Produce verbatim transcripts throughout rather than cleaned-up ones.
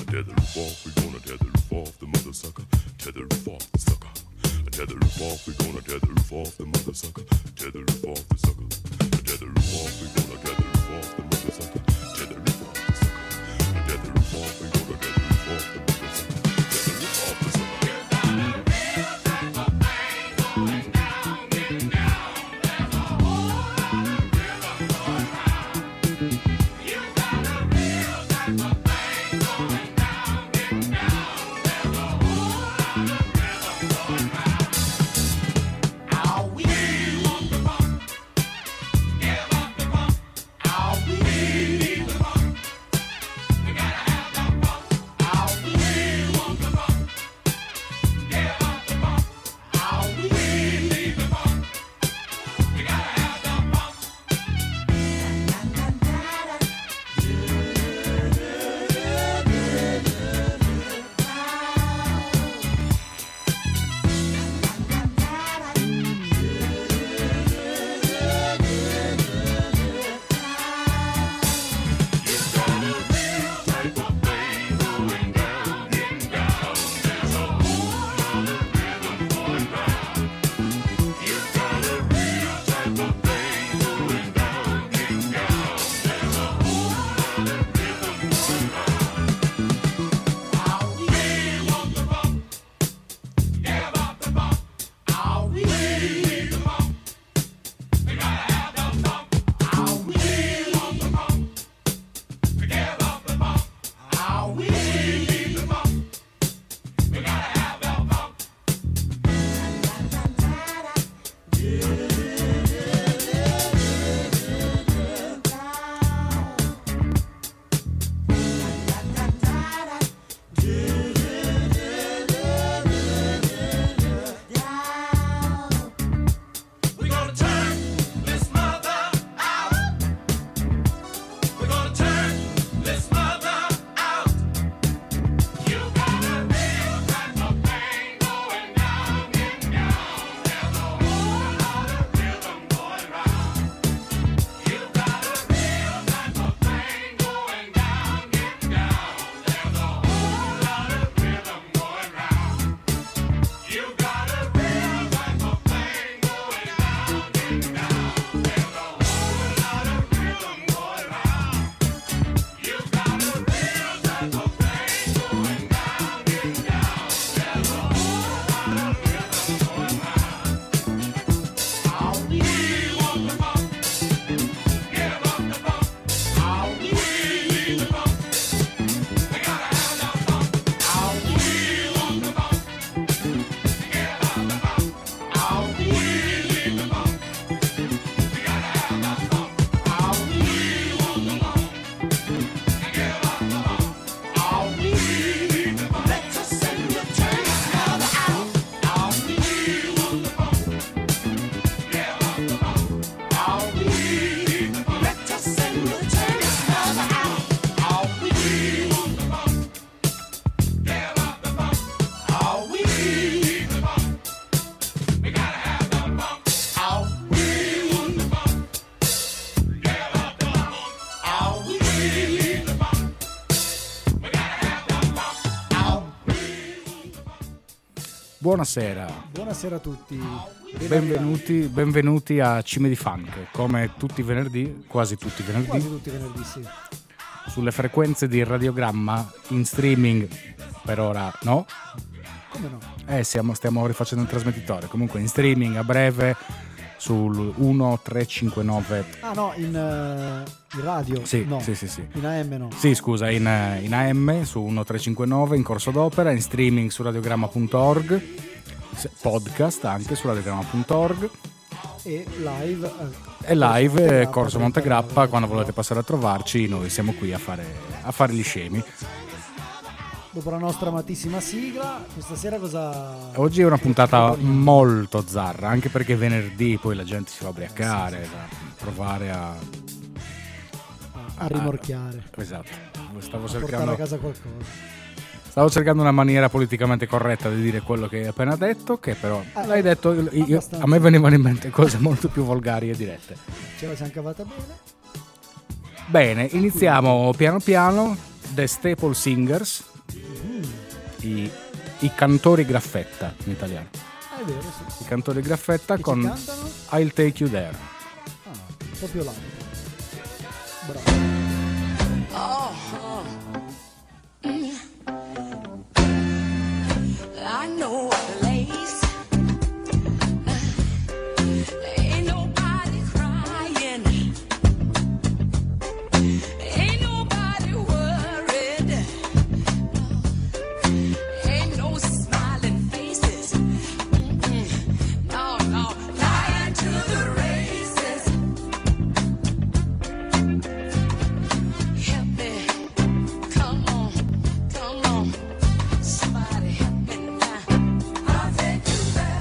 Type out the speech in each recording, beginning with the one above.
Tether the roof off, we gonna tether the roof off the mother sucker. Tether the roof off the sucker. Tether the roof off, we gonna tether the roof off the mother sucker. Tether the roof off the sucker. Tether the roof off, we gonna tether the roof off the mother sucker. Tether the roof off the sucker. Tether the roof off, we gonna tether the roof off the mother sucker. Tether the roof off the sucker. Buonasera. Buonasera a tutti. Benvenuti, benvenuti a Cime di Funk, come tutti i venerdì, quasi tutti i venerdì. Quasi tutti i venerdì, sì. Sulle frequenze di Radiogramma, in streaming per ora no. Come no? Eh, siamo, stiamo rifacendo il trasmettitore, comunque in streaming a breve sul uno tre cinque nove. Ah no, in, uh, in radio? Sì, no. sì, sì, sì. In A M no? Sì, scusa, in, in A M su uno tre cinque nove in corso d'opera, in streaming su radiogramma punto org, podcast anche su radiogramma punto org e live e live eh, Corso Montegrappa. Quando volete passare a trovarci, noi siamo qui a fare, a fare gli scemi. Dopo la nostra amatissima sigla, questa sera cosa... Oggi è una puntata molto zarra, anche perché venerdì poi la gente si va a ubriacare, a provare a... a rimorchiare. A, esatto. Stavo a cercando... portare a casa qualcosa. Stavo cercando una maniera politicamente corretta di dire quello che hai appena detto, che però eh, l'hai detto, io, a me venivano in mente cose molto più volgari e dirette. Ce la siamo cavata bene. Bene, iniziamo piano piano. The Staple Singers i, i cantori graffetta in italiano. Ah, è vero, sì. I cantori graffetta Che con ci cantano? I'll Take You There. Ah, no, proprio là. Bravo. Oh, oh. Mm. I know a place. Ain't nobody crying. Ain't nobody worried. Ain't no smiling faces. Mm-mm. No, no, lying to the races. Help me. Come on, come on. Somebody help me now. I'll take you there.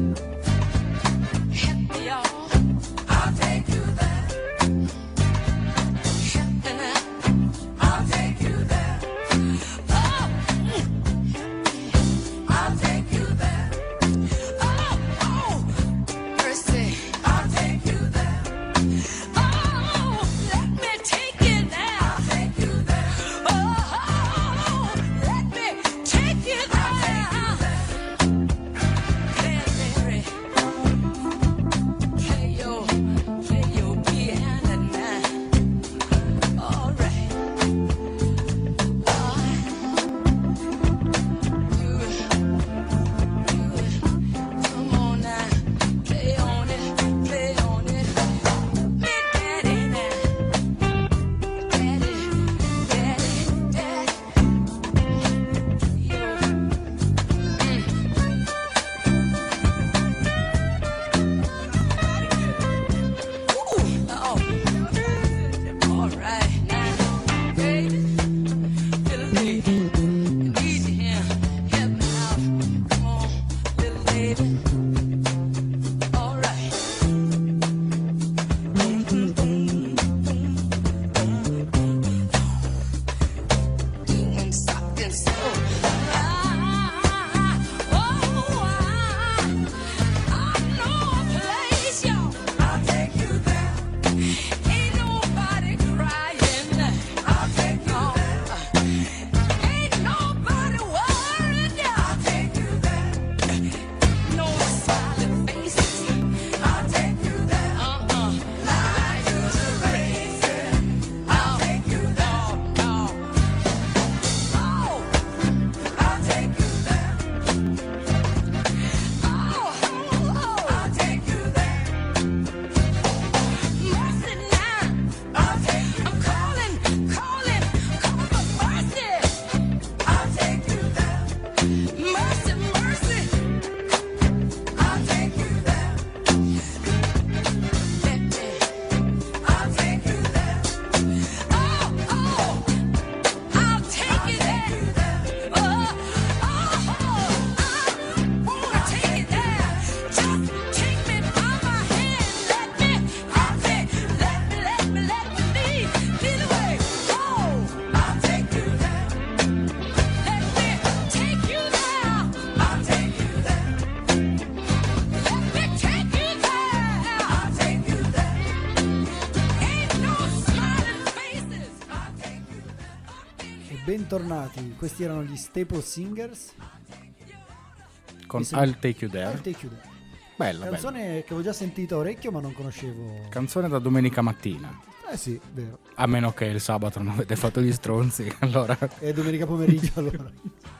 Help me, y'all. I'll take you there. Help me now. I'll take you there. Oh, I'll take you there. Oh, oh, mercy. I'll take you there. Oh, let me take you there. I'll take you there. Oh, let me take you there. Play, Mary. Play your, play your piano now. All right. Oh, you, you, come on now. Play on it, play on it. Me daddy now. Daddy, daddy, daddy. Yo. Ooh, oh. All right now, baby. Little lady, need you here. Help me out. Come on, little lady. All right. Doing something so. Ah, oh, I, I know a place, y'all. I'll take you there. Ain't nobody crying. I'll take you there. Ain't nobody worried. I'll take you there. No smiling faces. I'll take you there. Uh-uh. Lie to the races. I'll take you there. No, oh, I'll take you there. Oh, oh, I'll take you there. Mercy now. I'll take you. I'm calling, calling, calling for mercy. I'll take you there. Mercy, mercy. I'll take you there. Let me. I'll take you there. Oh, oh, I'll take you there. Oh, oh, I wanna take you there. Just take me by my hand. Let me, I'll take, let me, let me, let me lead, lead the way. Oh, I'll take you there. Let me take you there. I'll take you there. Let me take you there. I'll take you there. Ain't no smiling faces. I'll take you there. E bentornati, questi erano gli Staple Singers. Con Mi sem- I'll Take You I'll There. Take You There. Bella, bella. Canzone che avevo già sentito a orecchio ma non conoscevo. Canzone da domenica mattina. Eh sì, vero. A meno che il sabato non avete fatto gli stronzi, allora. E domenica pomeriggio allora.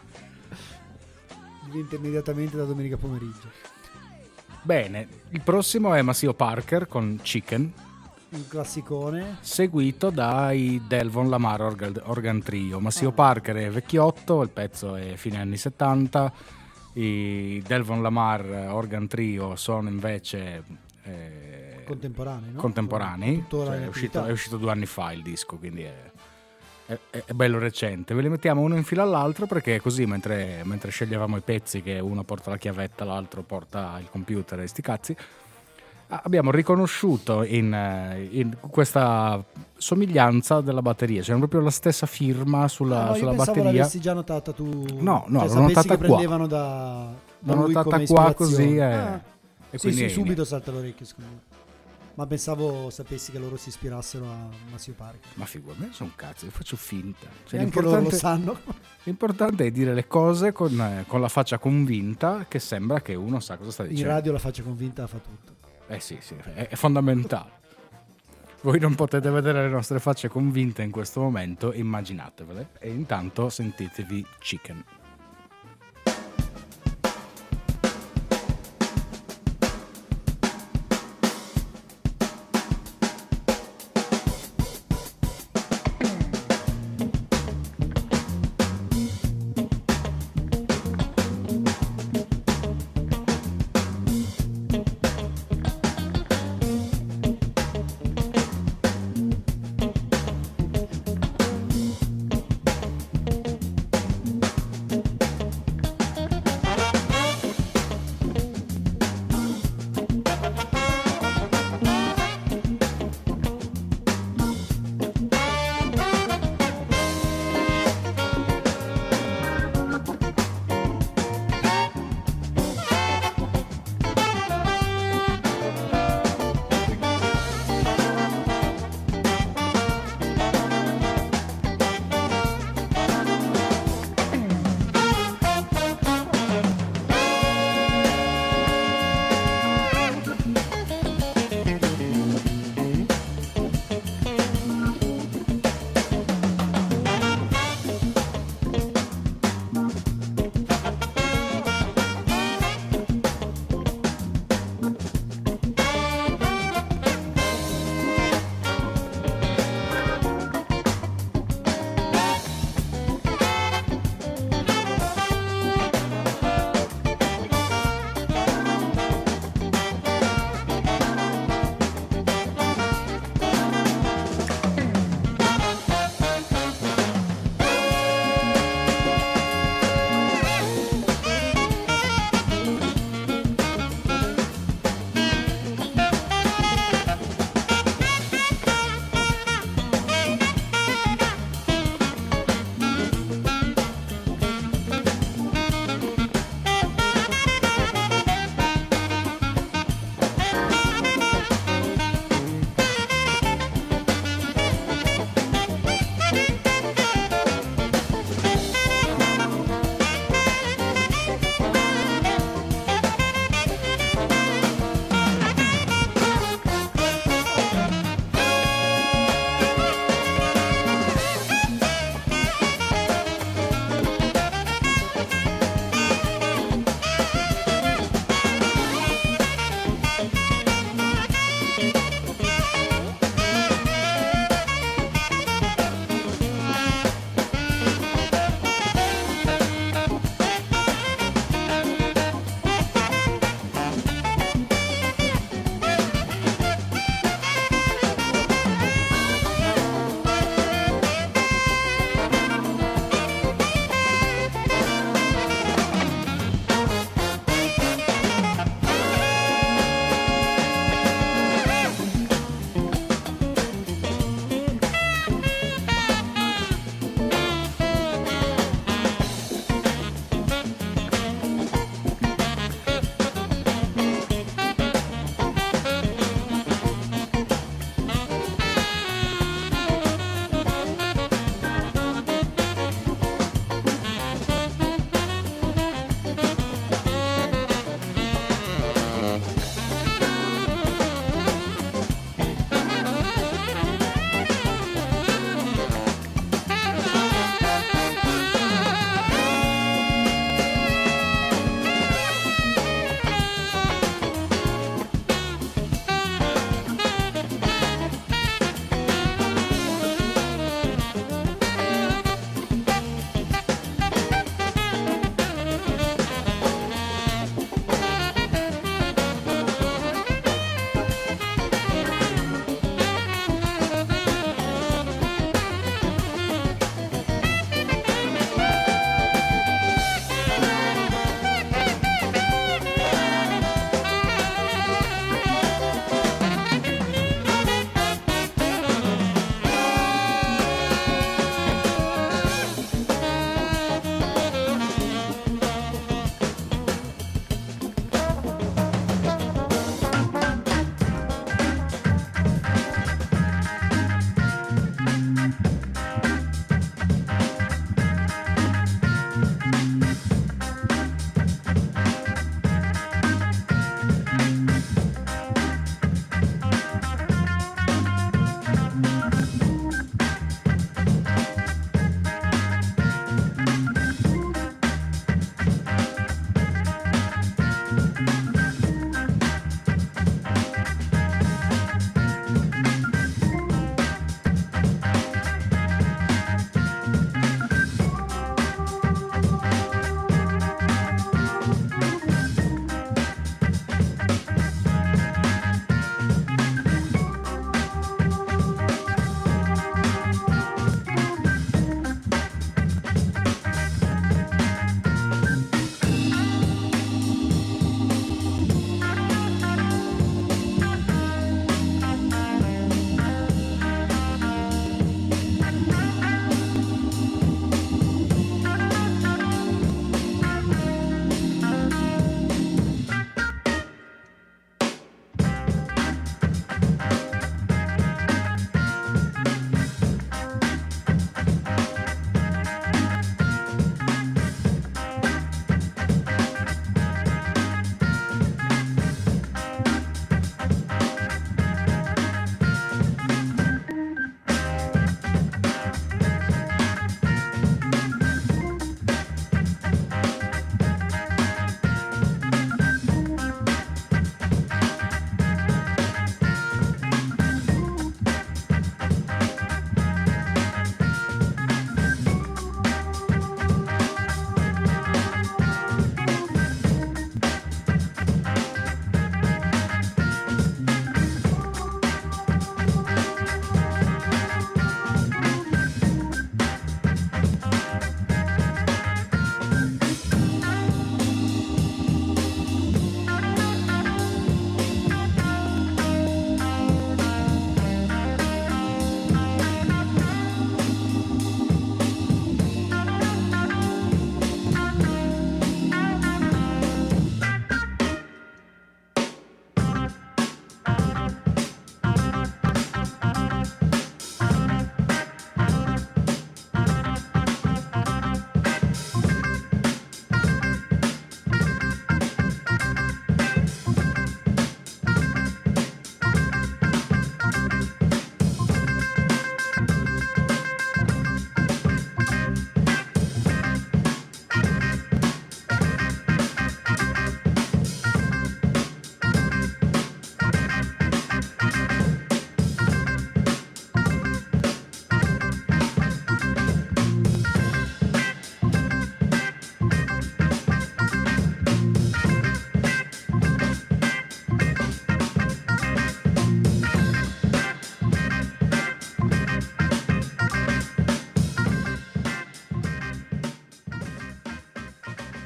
Diventa immediatamente da domenica pomeriggio. Bene, il prossimo è Maceo Parker con Chicken, Un classicone. seguito dai Delvon Lamar Organ, Organ Trio. Maceo Ah. Parker è vecchiotto, il pezzo è fine anni settanta. I Delvon Lamar Organ Trio sono invece eh, Contemporanei, no? contemporanei. Tuttora Cioè, in è, uscito, attività. è uscito due anni fa il disco, quindi è, è, è bello recente. Ve li mettiamo uno in fila all'altro perché così mentre, mentre sceglievamo i pezzi, che uno porta la chiavetta, l'altro porta il computer e sti cazzi, abbiamo riconosciuto in, in questa somiglianza della batteria, cioè proprio la stessa firma sulla, Ah, no, sulla io pensavo batteria. l'avessi già notata tu. No, no, cioè, l'ho sapessi notata che qua. prendevano da, da L'ho lui notata come qua ispirazione. così e, Ah, e sì, quindi sì, è- subito salta l'orecchio secondo me. Ma pensavo sapessi che loro si ispirassero a Maceo Parker. Ma figurati, sono un cazzo, io faccio finta. Cioè, E anche loro lo l'importante, sanno. l'importante è dire le cose con, eh, con la faccia convinta, che sembra che uno sa cosa sta In dicendo. radio la faccia convinta fa tutto. Eh sì, sì, è, è fondamentale. Voi non potete vedere le nostre facce convinte in questo momento, immaginatevele. E intanto sentitevi Chicken.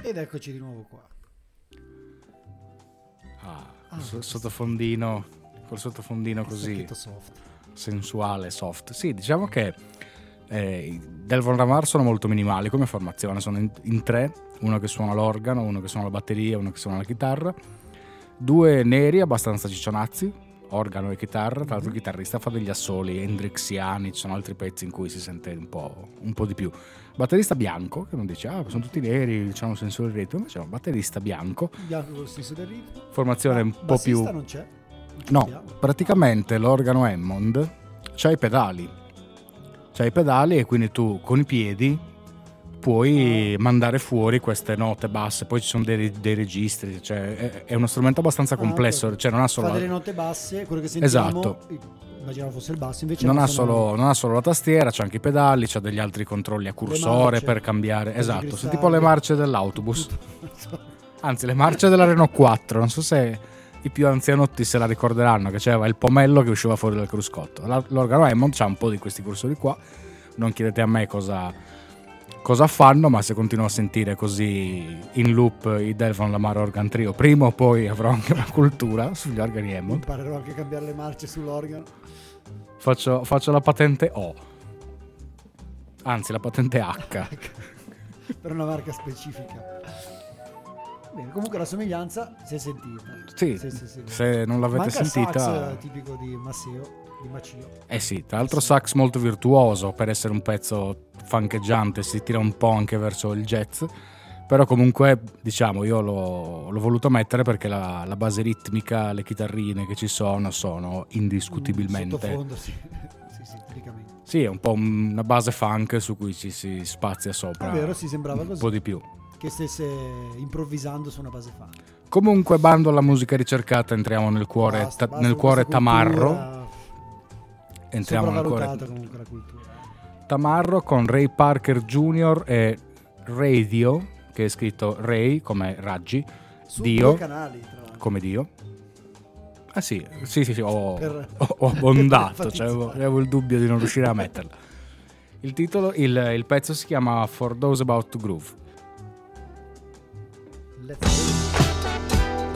Ed eccoci di nuovo qua. Ah, Ah, so- questo- sottofondino, col sottofondino così Sacchetto soft. sensuale, soft. Sì, diciamo che eh, i Delvon Lamar sono molto minimali come formazione, sono in, in tre, uno che suona l'organo, uno che suona la batteria, uno che suona la chitarra, due neri abbastanza ciccionazzi, organo e chitarra, tra l'altro il chitarrista fa degli assoli hendrixiani, ci sono altri pezzi in cui si sente un po', un po' di più. Batterista bianco, che non dice, ah, sono tutti neri, c'hanno un senso del ritmo, invece è un batterista bianco, Bianco col senso del ritmo. formazione un po' più... Bassista non c'è? Non No, abbiamo. praticamente l'organo Hammond c'ha i pedali, c'ha i pedali e quindi tu con i piedi puoi mandare fuori queste note basse, poi ci sono dei, dei registri, cioè è, è uno strumento abbastanza Ah, complesso, ok. cioè non ha solo... Fa delle note basse, quello che sentiamo. Esatto. Immaginavo fosse il basso, invece Non no, ha, sono- solo, non ha solo la tastiera, c'ha anche i pedali, c'ha degli altri controlli a cursore marce, per cambiare. cose Esatto, sono cristalli. tipo le marce dell'autobus. Anzi, le marce della Renault quattro. Non so se i più anzianotti se la ricorderanno, che c'era il pomello che usciva fuori dal cruscotto. La- L'organo Hammond c'ha un po' di questi cursori qua. Non chiedete a me cosa, cosa fanno, ma se continuo a sentire così in loop i Delvon Lamar Organ Trio, prima o poi avrò anche una cultura sugli organi Hammond. Imparerò anche a cambiare le marce sull'organo. Faccio, faccio la patente O, anzi la patente H. Per una marca specifica. Bene, comunque la somiglianza si è sentita. Sì, Sì, sì, sì. se non l'avete Manca il sentita... sax eh, tipico di Masseo, di Macio. Eh sì, tra l'altro sax molto virtuoso per essere un pezzo funcheggiante, si tira un po' anche verso il jazz, però comunque diciamo io l'ho, l'ho voluto mettere perché la, la base ritmica, le chitarrine che ci sono sono indiscutibilmente... Sottofondo, sì. Sì, sì, tipicamente. Sì, è un po' una base funk su cui ci si spazia sopra È vero, sì, sembrava un così. po' di più. Che stesse improvvisando su una base fan. Comunque, bando alla musica ricercata, entriamo nel cuore, Basta, ta- basta nel con cuore questa tamarro. cultura. Entriamo nel cuore Sopravvalutata comunque la cultura. tamarro con Ray Parker Junior e Radio, che è scritto Ray come raggi, Su Dio due canali, tra l'altro. come Dio. Ah sì, sì, sì, sì, ho, Per- ho- ho abbondato, per cioè, enfatizzare. avevo il dubbio di non riuscire a metterla. Il titolo, il, il pezzo si chiama For Those About to Groove. Let's go.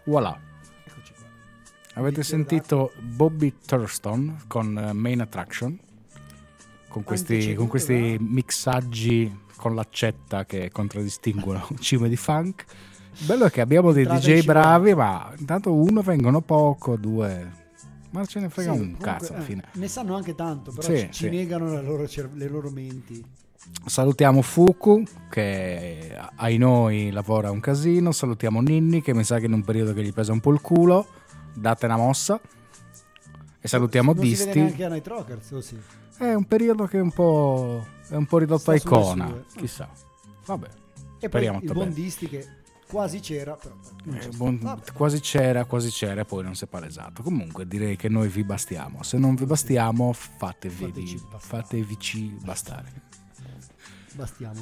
Voilà. Eccoci qua. Avete Bicchiere sentito Bobby Thurston con eh, Main Attraction? Con questi, Anteceduto con questi da- mixaggi con l'accetta che contraddistinguono cime di funk. Il bello è che abbiamo dei Entrata D J in bravi, ma intanto uno vengono poco, due... Ma ce ne frega Sì, un comunque, cazzo alla eh, fine. ne sanno anche tanto, però Sì, ci, ci sì. negano le loro, cer- le loro menti. Salutiamo Fuku che ai noi lavora un casino, salutiamo Ninni che mi sa che in un periodo che gli pesa un po' il culo, date una mossa, e salutiamo non si vede Disti. neanche a Night Rockers, o sì? È un periodo che è un po', è un po' ridotto Sta a sulle icona, sue. chissà. Vabbè, E poi speriamo il sta buon bene. Disti che quasi c'era, però non Eh, c'è buon- stato. Vabbè. quasi c'era, quasi c'era, poi non si è palesato. Comunque direi che noi vi bastiamo. Se non vi bastiamo, fatevi, Fateci bastare. fatevici bastare. Bastiamo.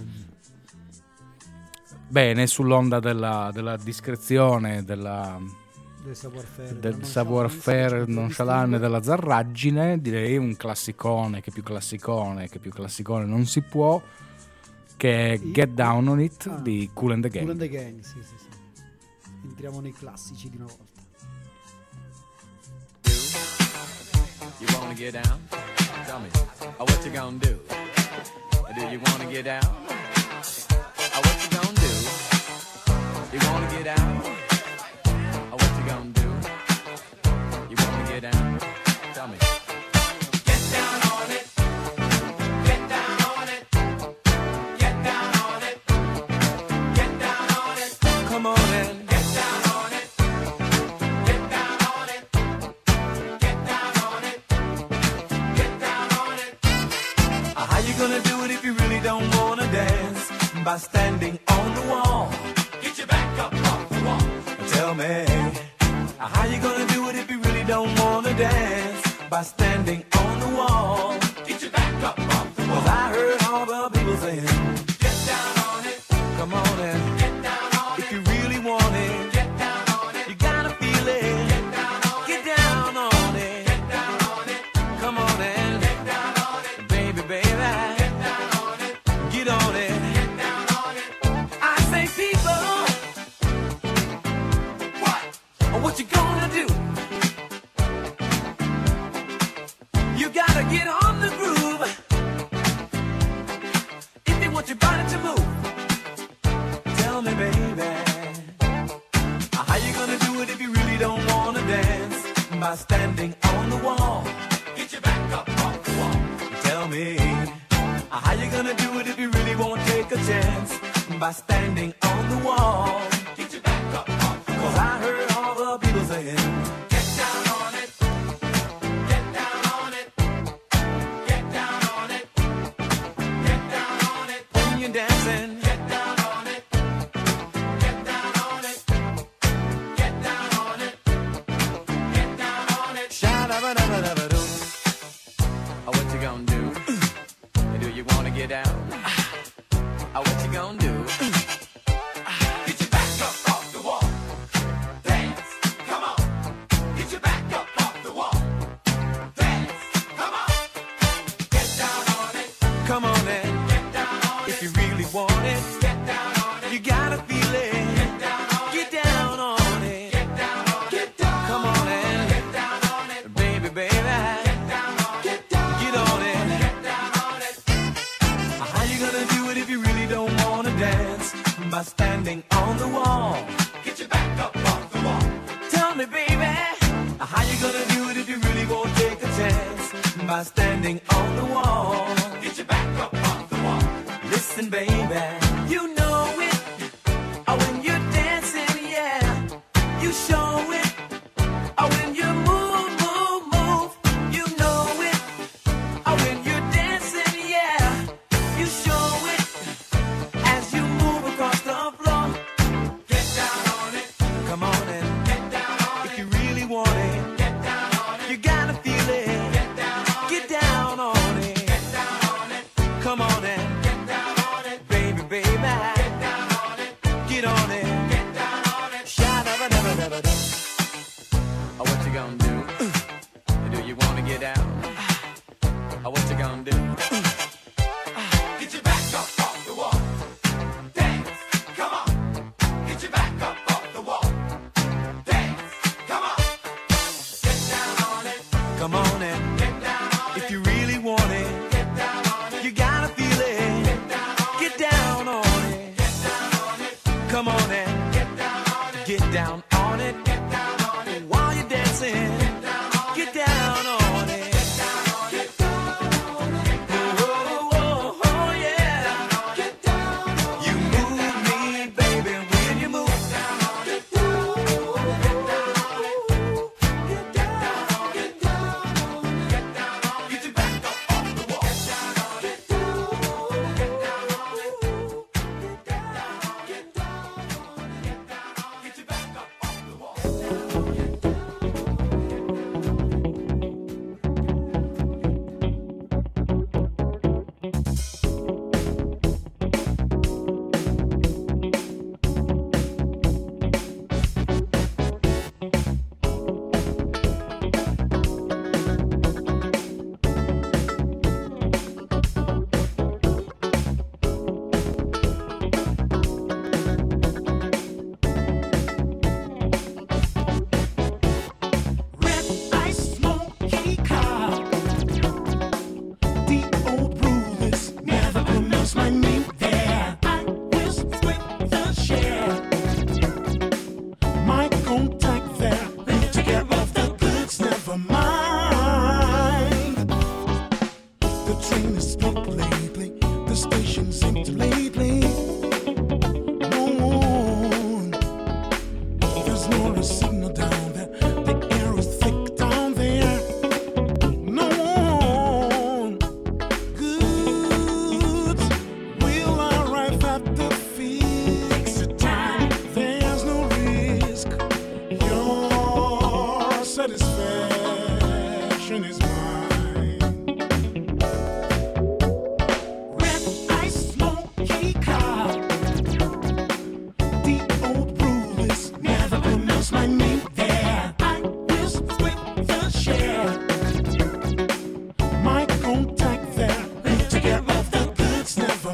Bene, sull'onda della, della discrezione, della, Del savoir-faire, del della savoir-faire nonchalance, nonchalante, della zarraggine, direi un classicone che più classicone che più classicone non si può, che è I- Get Down on It Ah. di Kool and the Gang. Kool and the Gang, sì, sì, sì. Entriamo nei classici di una volta. You wanna get down? Tell me, oh, what you gonna do? Do you wanna get down? Oh, what you gonna do? You wanna get down? Oh, what you gonna do? You wanna get down? Tell me. Get down on it. Get down on it. Get down on it. Get down on it. Come on in. Get down on it. Get down on it. Get down on it. Get down on it. Uh, How you gonna do it if you really don't wanna dance? By standing on the wall. Get your back up off the wall. Tell me, uh, how you gonna do it if you really don't wanna dance? By standing on the wall. Get your back up off the wall. 'Cause I heard all the people saying, get down on it. Come on in. Get down on it. If you really want it. Get down on it. You gotta feel it. Get down on it. Get down on it. Get down on it. Come on in. Get down on it. Baby, baby. Get down on it. Get on it. Get down on it. I say people. What? What you gonna do? You gotta get on the groove. If you want your body to move. Tell me, baby, how you gonna do it if you really don't wanna dance? By standing on the wall. Get your back up off the wall. Tell me, how you gonna do it if you really won't take a chance? By standing on the wall. Get your back up off the wall. 'Cause I heard all the people saying, get down on it. Get down on it. Get down on it. Get down on it. When you're dancing. Get down on it. Get down on it. Get down on it. Get down on it. Sha-da-ba-da-ba-da-ba-doo. Oh, what you gonna do? Do you wanna get down? Oh, what you gonna do? Get your back up off the wall. Dance, come on. Get your back up off the wall. Dance, come on. Get down on it. Come on in. Get down on it. If you really want it. Get down on it. You gotta feel it. Get down on it. Get down on it. Get down on it. Get down. Come on in. Get down on it. Baby, baby. Get down on it. Get down. Get on it. Get down on it. How you gonna do it if you really don't wanna dance? By standing on the wall. Get your back up off the wall. Tell me, baby, how you gonna do it if you really won't take a chance? By standing on the wall. Get your back up off the wall. Listen, baby, you know it. Oh, when you're dancing, yeah, you show it. Oh, when you move, move, move, you know it. Oh, when you're dancing, yeah, you show it. As you move across the floor, get down on it. Come on in. Get down on it. If you really want it, get down on it. You gotta feel it. Get down on it. Get down on it. Get down on it. Come on in. Get down on it. Baby, baby. Get down on it. Get on it. Get down on it. Sha-da-ba-da-ba-da-ba-da. Oh, what you gonna do? Do you wanna get down? Oh, what you gonna do? Get your back up off the wall. Dance, come on. Get your back up off the wall. Dance. come on and get down on it. Get down on it. Get down on it. While you're dancing, get down on it. Get down on it. Get down on it. Oh, oh, oh, yeah. Get down on it. You move me, baby, when you move. Get down on it. Get down on it. Get down on it. Get down on it. Get your back up off the wall. Get down on it. Get down on it. Get down on it. Get down on it. Get down on it. Get your back up off the wall. Red ice smoky car. The old rulers never pronounce my name there. I will split the share. My contact there. Need to get off the goods, never mind. The train is stopped lately. The station's empty lately. No one. There's not a signal down there. The air is thick down there. No one. Goods will arrive at the fixed time. There's no risk. Your satisfaction is mine. Red ice smoky car. The old rulers never pronounce my name there. I will split the share. My contact there. Need to get off the goods, never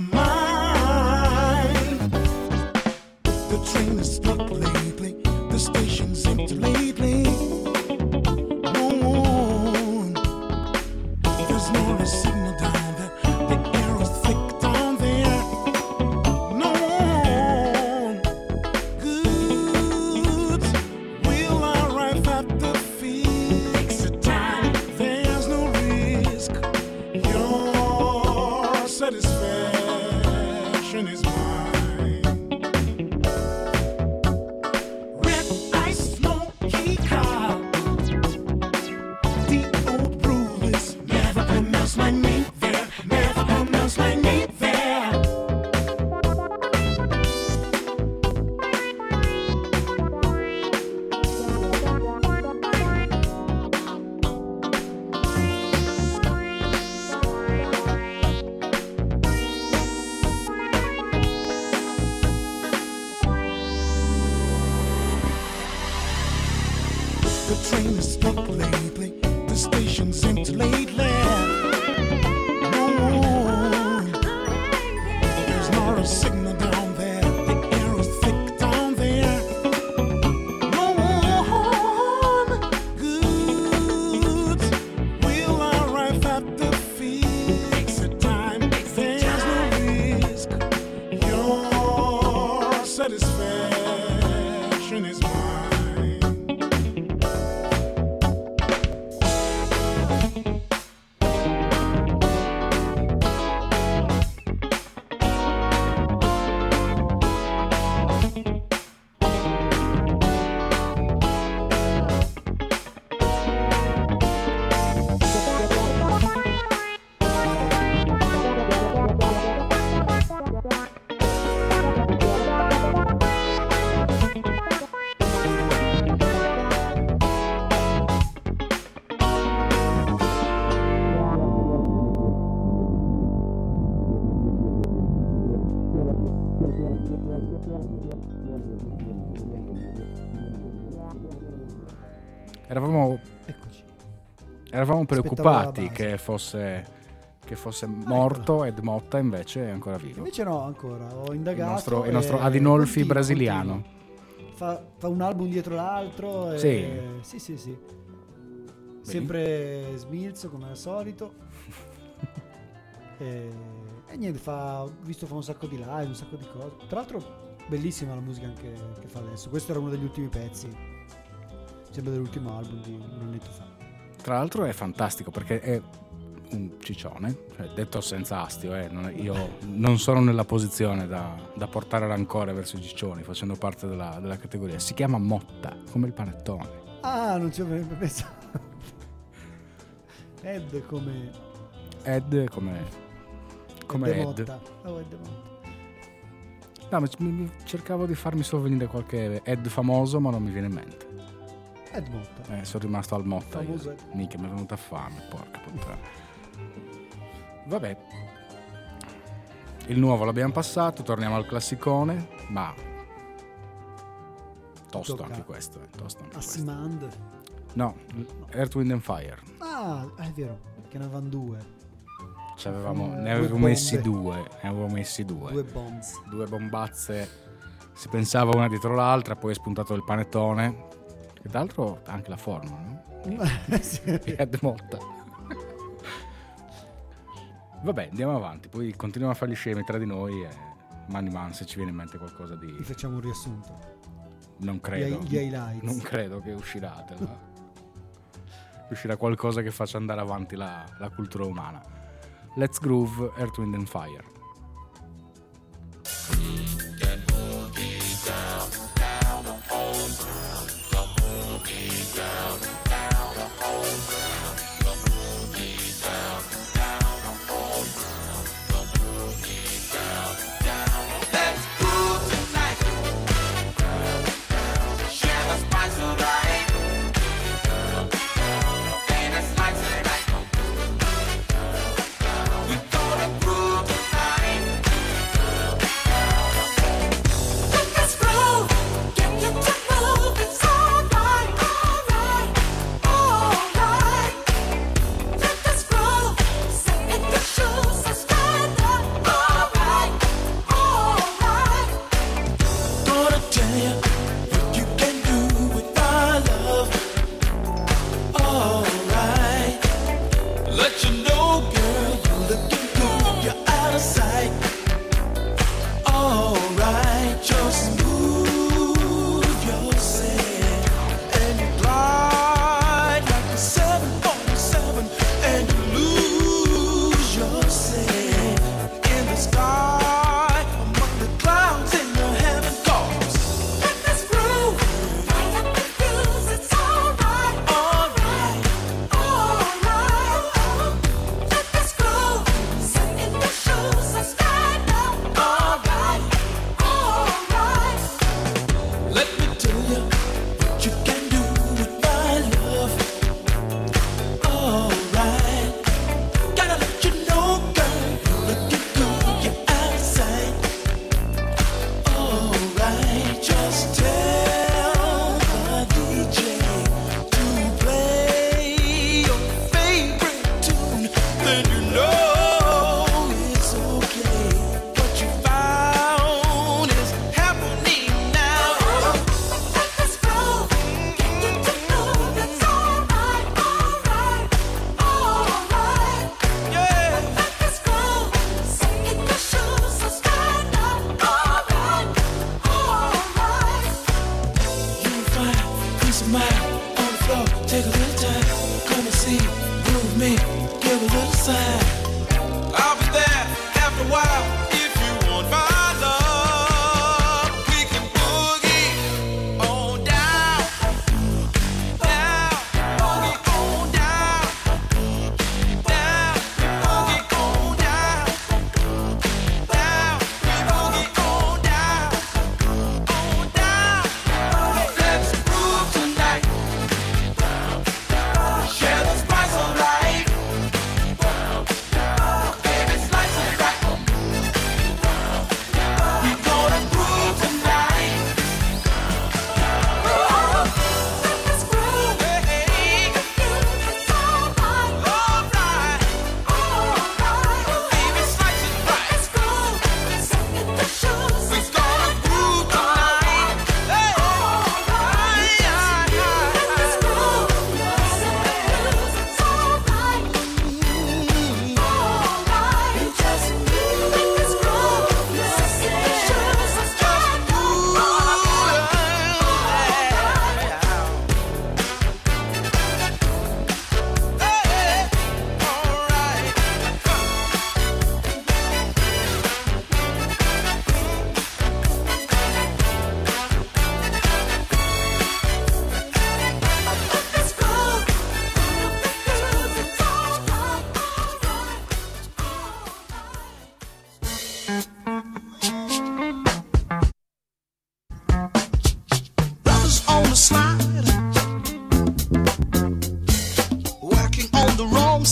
mind. The train is stopped lately. The station's empty lately. No one. There's not a signal down there. The air is thick down there. No one. Goods will arrive at the fixed time. There's no risk. Your satisfaction is mine. Red ice smoky car. The old rulers never pronounce my name there. Never pronounce my name there. The train is stopped lately. The station's empty lately. No one. There's not a signal down there. The air is thick down there. No one. Goods will arrive at the fixed time. There's no risk. Your satisfaction is mine. Eravamo, Eccoci. eravamo Aspettavo preoccupati la base. che fosse, che fosse morto Ed Motta, invece è ancora vivo. Invece no, ancora. Ho Il indagato. nostro, il e nostro Adinolfi continua, brasiliano. continua. Fa, fa un album dietro l'altro. E... Sì. Sì, sì, sì. Sempre smilzo come al solito. e... e niente, fa, ho visto fa un sacco di live, un sacco di cose. Tra l'altro Bellissima la musica anche che fa adesso. Questo era uno degli ultimi pezzi, sembra dell'ultimo album di un annetto fa. Tra l'altro è fantastico perché è un ciccione, cioè, detto senza astio, eh, non è- io non sono nella posizione da, da portare rancore verso i ciccioni, facendo parte della, della categoria. Si chiama Motta, come il panettone. Ah, non ci avevo pensato. Ed come Ed come, come Ed Ed. Motta. Oh, Ed Motta. No, ma c- mi- mi- cercavo di farmi sovvenire qualche Ed famoso, ma non mi viene in mente. Ed Motta. Eh, sono rimasto al Motta. io. Famoso Ed. Minchia, mi è venuta fame, porca puttana. Vabbè. Il nuovo l'abbiamo passato, torniamo al classicone, ma tosto Tocca anche questo, eh, tosto anche A questo. Simand. No, Earth, Wind and Fire. Ah, è vero, che ne avevano due. Ci avevamo- Due ne avevo bombe. messi due, ne avevo messi due. Due bombs. Due bombazze, si pensava una dietro l'altra, poi è spuntato il panettone, che tra l'altro ha anche la forma, no? Sì. Ed Motta. Vabbè, andiamo avanti, poi continuiamo a fare gli scemi tra di noi e mani man se ci viene in mente qualcosa di... Vi facciamo un riassunto. Non credo. Gli, gli highlights. Non credo che uscirà della- uscirà qualcosa che faccia andare avanti la, la cultura umana. Let's Groove, Earth, Wind and Fire. Let's groove tonight. Share the spice of life. Ain't a slice of life. We gonna groove tonight.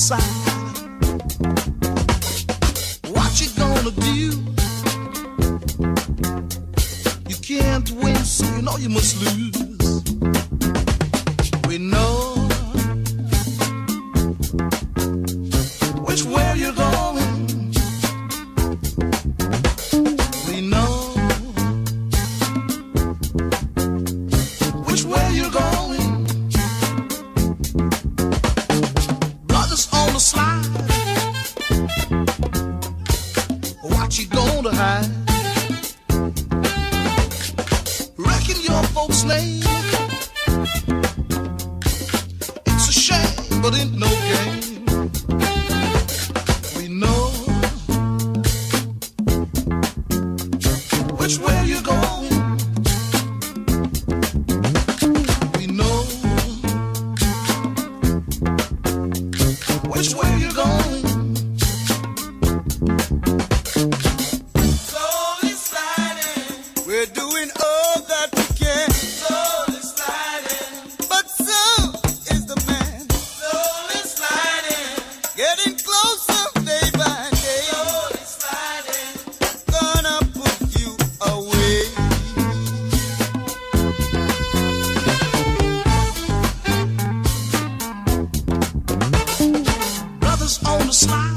side. What you gonna do? You can't win, so you know you must lose. We know which way you're going. We know which way you're going. Brothers on the slide. What you gonna hide? Reckon your folks' name. It's a shame, but ain't no game. We know which way you're going. We know which way you're going. Slowly sliding, we're doing all that we can. Slowly sliding, but so is the man. Slowly sliding, getting closer day by day. Slowly sliding, gonna put you away. Brothers on the slide,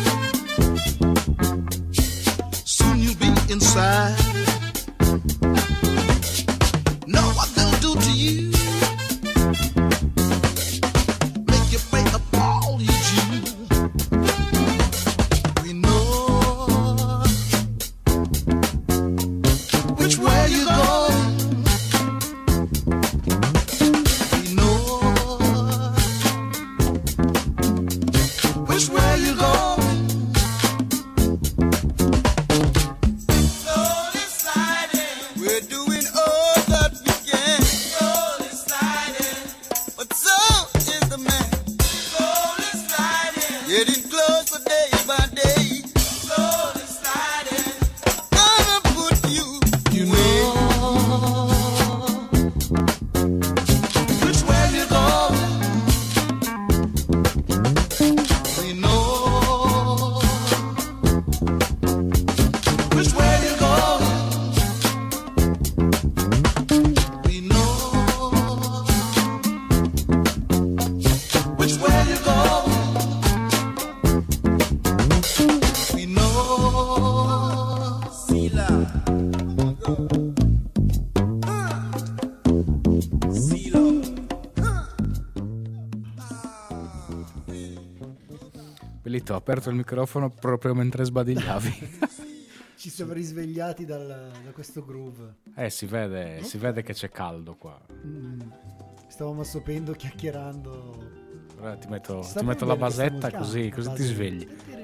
soon you'll be inside. Know what they'll do to you, make you pay up all you due. We know which way you're going. We know which way you're going. Slowly sliding, we're doing all that we can. Slowly sliding, but so is the man. Slowly sliding, getting closer day by day. Slowly sliding, gonna put you, you know which way you're going. We know which way you're going. We know which way you're going. We know. Sila. Silo. Bellito, ho aperto il microfono proprio mentre sbadigliavi. Ci siamo risvegliati dal- da questo groove. Eh, si vede, si vede che c'è caldo qua. Mm. Stavamo assopendo, chiacchierando. Ora ti metto, Sta ti metto bene la questa basetta musica. così, Ah, così la ti base. svegli.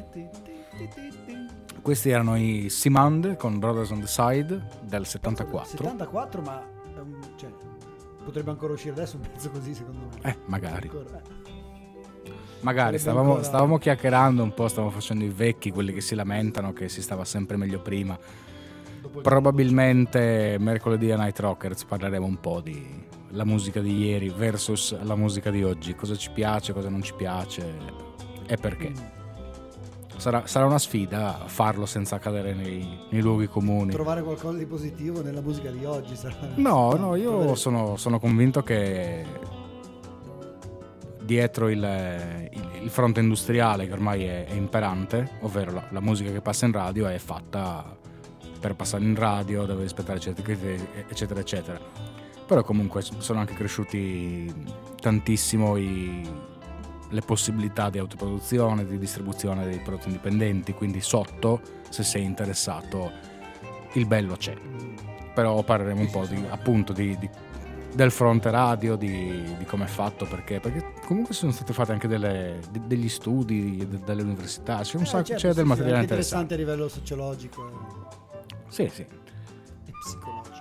Questi erano i Simand con Brothers on the Side del settantaquattro. settantaquattro, ma ehm, cioè, potrebbe ancora uscire adesso un pezzo così, secondo me. Eh, magari. Ancora, eh. Magari Sarebbe stavamo, ancora- stavamo chiacchierando un po', stavamo facendo i vecchi, quelli che si lamentano che si stava sempre meglio prima. Dopo il- Probabilmente mercoledì a Night Rockers parleremo un po' di la musica di ieri versus la musica di oggi, cosa ci piace, cosa non ci piace e perché. Mm. Sarà, sarà una sfida farlo senza cadere nei, nei luoghi comuni. Trovare qualcosa di positivo nella musica di oggi sarà... No, no, io Trovare- sono, sono convinto che dietro il, il, il fronte industriale che ormai è, è imperante, ovvero la, la musica che passa in radio è fatta per passare in radio, deve rispettare certi criteri, eccetera, eccetera. Però comunque sono anche cresciuti tantissimo i, le possibilità di autoproduzione, di distribuzione dei prodotti indipendenti, quindi sotto, se sei interessato, il bello c'è. Però parleremo un po' di, appunto di, di, del fronte radio, di, di come è fatto, perché, perché comunque sono state fatte anche delle, de, degli studi de, delle università, c'è un Eh, sacco, certo, c'è sì, del sì, materiale anche interessante. interessante a livello sociologico Sì, sì. e psicologico.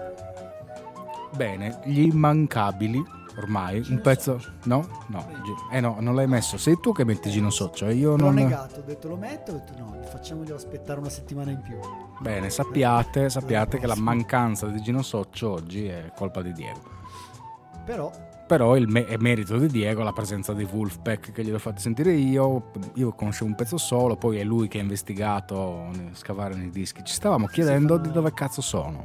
Bene, gli immancabili, ormai, un pezzo... No? No, Gi- eh no, non l'hai messo. Sei tu che metti Gino Soccio, e io L'ho non... negato, ho detto lo metto, ho detto no, facciamoglielo aspettare una settimana in più. Bene, sappiate, sappiate che la mancanza di Gino Soccio oggi è colpa di Diego. Però, però il me- è merito di Diego la presenza di Wolfpack che gliel'ho fatto sentire io. Io conoscevo un pezzo solo, poi è lui che ha investigato, scavare nei dischi. Ci stavamo chiedendo fa- di dove cazzo sono.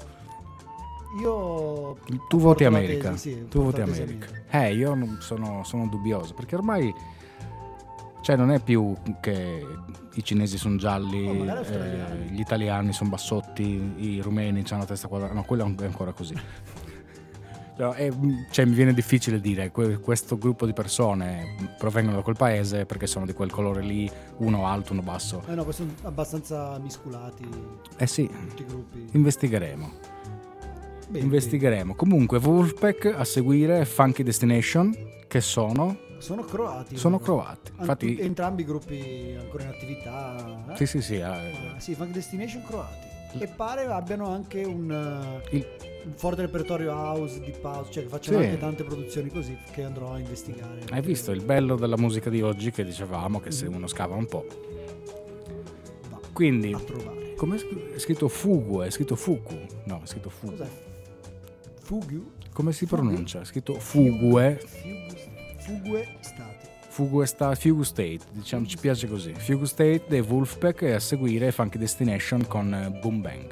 Io Tu voti porto la America. tesi, sì, tu voti porto la tesi America. Eh, io non- sono, sono dubbioso perché ormai, cioè, non è più che i cinesi sono gialli, Oh, magari australiani. eh, gli italiani sono bassotti, i rumeni hanno la testa quadrata. No, quello è ancora così. Cioè, è- cioè, mi viene difficile dire que- questo gruppo di persone provengono da quel paese perché sono di quel colore lì, uno alto, uno basso. Eh no, questi sono abbastanza misculati Eh sì, tutti i gruppi. investigheremo. Bene, Investigheremo. Comunque, Wolfpack a seguire, Funky Destination, che sono bene. Sono croati. sono loro. croati. An- Infatti, tutti- entrambi i gruppi ancora in attività. eh? sì, sì, sì. eh, Ah, sì, Funk Destination croati. E pare abbiano anche un, eh, il- un forte repertorio house, deep house, cioè che facciano Sì. anche tante produzioni così che andrò a investigare. hai visto il bello della musica di oggi che dicevamo che se uno scava un po'. Va Quindi, a provare. come è scritto Fugu? È scritto Fuku? No, è scritto Fugu. Cos'è? Fugu? Come si pronuncia? È scritto Fugue. Fugu- Fugue State. Fugu sta Fugu State, diciamo, ci piace così. Fugu State dei Wolfpack e a seguire Funky Destination con eh, Boom Bang.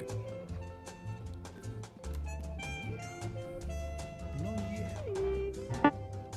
No, yeah.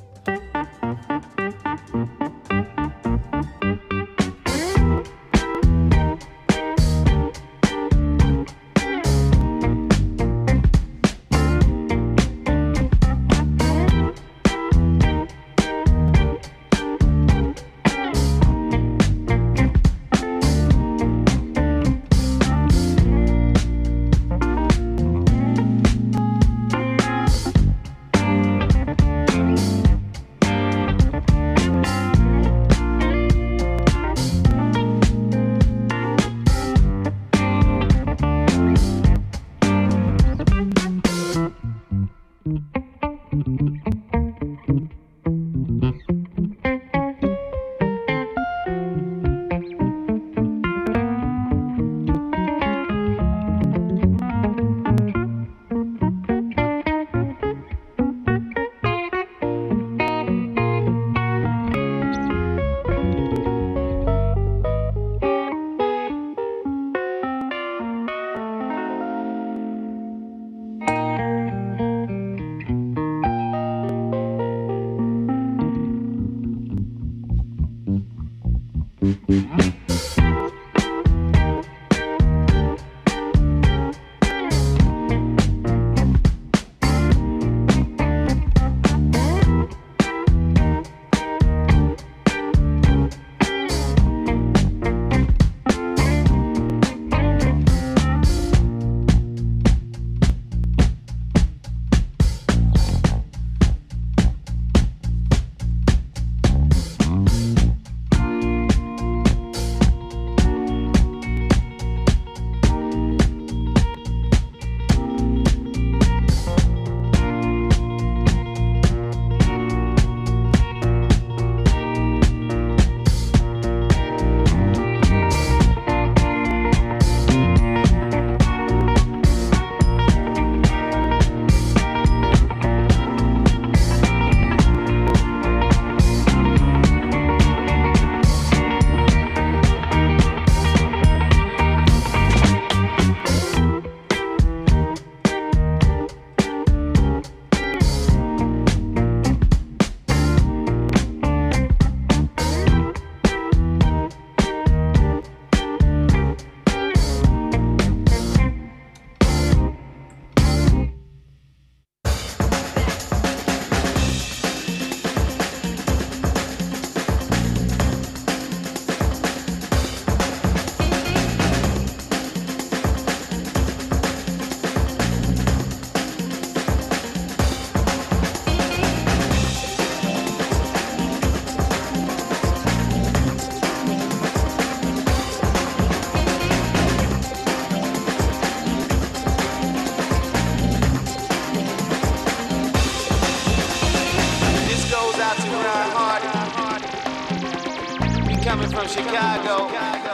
coming from Chicago.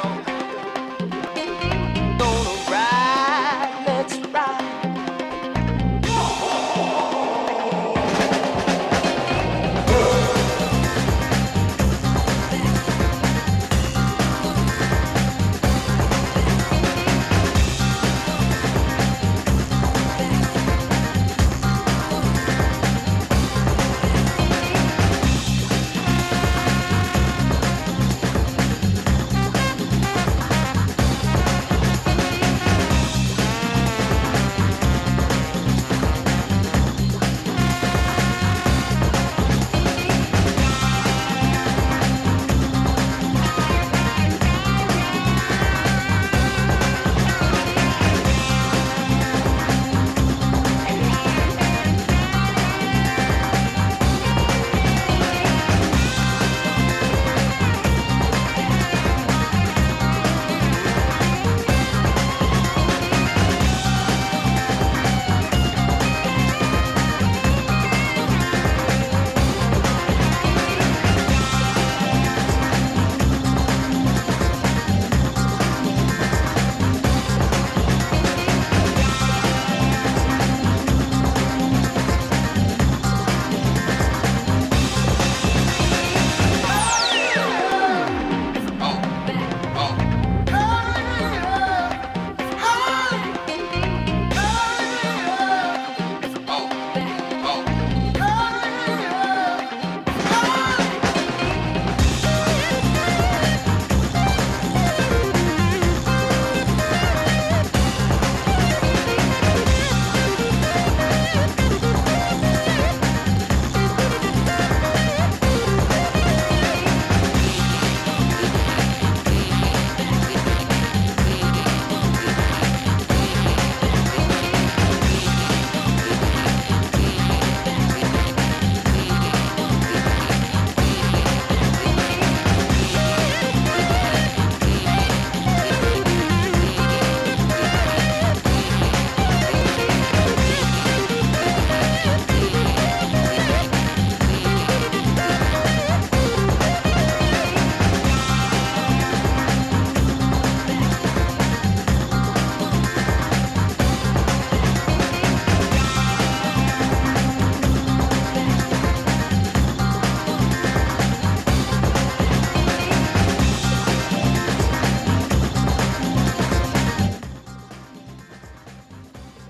Gonna ride, let's ride.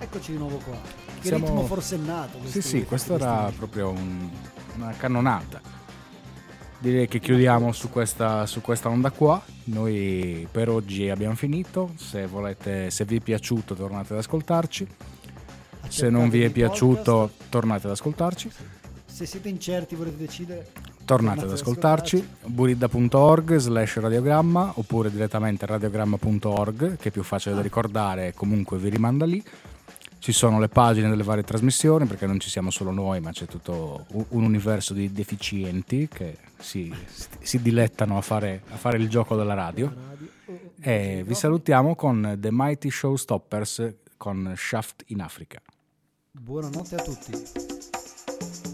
Eccoci di nuovo qua. Che Siamo- ritmo forsennato. Sì, questi- sì, questo questi era ritmi. proprio un- una cannonata. Direi che chiudiamo su questa, su questa onda qua. Noi per oggi abbiamo finito. Se volete, se vi è piaciuto, tornate ad ascoltarci. Se non vi è Accettatevi i piaciuto, podcast. tornate ad ascoltarci. Se siete incerti, volete decidere, Tornate ad ascoltarci. buridda punto org slash radiogramma oppure direttamente radiogramma punto org, che è più facile da ricordare e comunque vi rimanda lì. Ci sono le pagine delle varie trasmissioni, perché non ci siamo solo noi, ma c'è tutto un un universo di deficienti che si, si dilettano a fare, a fare il gioco della radio. E vi salutiamo con The Mighty Showstoppers con Shaft in Africa. Buonanotte a tutti.